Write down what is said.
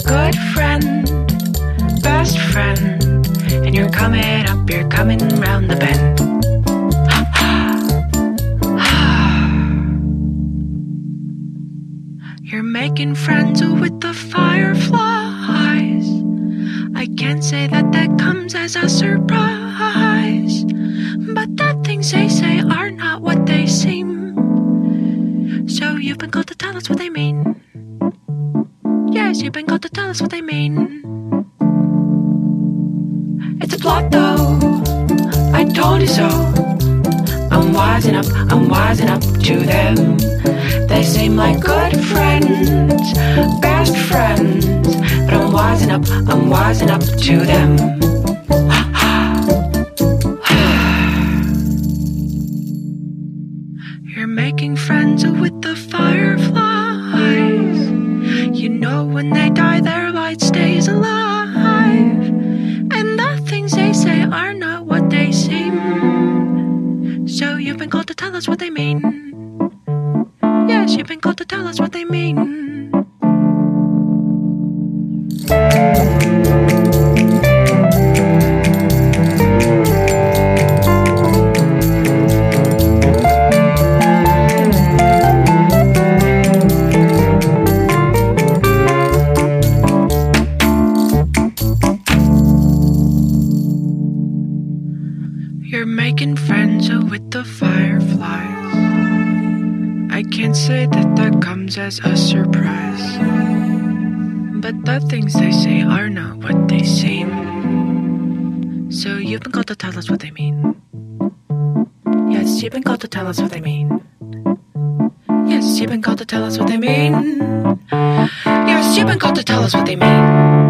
good friend, best friend, and you're coming up, you're coming round the bend. You're making friends with the fireflies. I can't say that that comes as a surprise, but the things they say are not what they seem. So you've been called to tell us what they mean. Yes, you've been called to tell us what they mean. It's a plot though, I told you so. I'm wising up to them. They seem like good friends, best friends, but I'm wising up to them. You're making friends with the fireflies. You know when they die their light stays alive, and the things they say are not what they seem. So you've been called to tell us what they mean. Yes, you've been called to tell us what they mean. You're making friends with the fireflies. I can't say that that comes as a surprise, but the things they say are not what they seem. So you've been called to tell us what they mean. Yes, you've been called to tell us what they mean. Yes, you've been called to tell us what they mean. Yes, you've been called to tell us what they mean.